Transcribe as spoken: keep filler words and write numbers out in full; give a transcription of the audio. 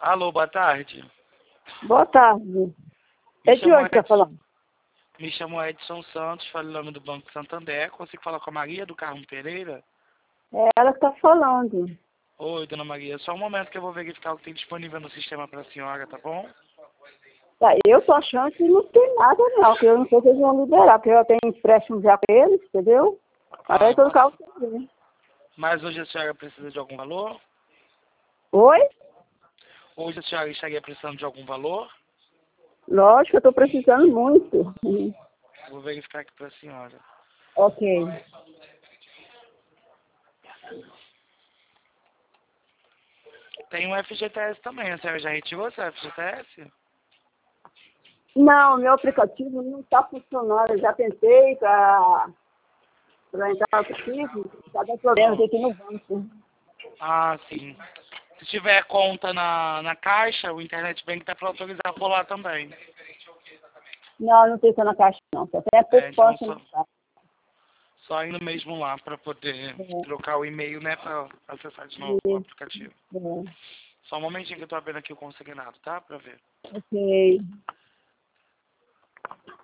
Alô, boa tarde. Boa tarde. Me É de chamo onde está Edson, falando? me chamo Edson Santos, falo em nome do Banco Santander. Consigo falar com a Maria do Carmo Pereira? É ela que está falando. Oi, dona Maria. Só um momento que eu vou verificar o que tem disponível no sistema para a senhora, tá bom? Tá, eu tô achando que não tem nada não, que eu não sei se eles vão liberar, porque eu tenho empréstimo já com eles, entendeu? Ah, Aí eu todo posso. carro tem que ver. Mas hoje a senhora precisa de algum valor? Oi? Hoje a senhora estaria precisando de algum valor? Lógico, eu estou precisando muito. Vou verificar aqui para a senhora. Ok. Tem um F G T S também. A senhora já retirou seu F G T S? Não, meu aplicativo não está funcionando. Eu já tentei para entrar no aplicativo, está dando problema aqui no banco. Ah, sim. Se tiver conta na, na caixa, o Internet Bank tá para autorizar por lá também. Não, não tem só na caixa não, só tem a É, então poupança só, na caixa. só indo mesmo lá para poder É, trocar o e-mail, né, para acessar de novo o isso, aplicativo. é. Só um momentinho que eu tô abrindo aqui o consignado, tá? Pra ver. Ok.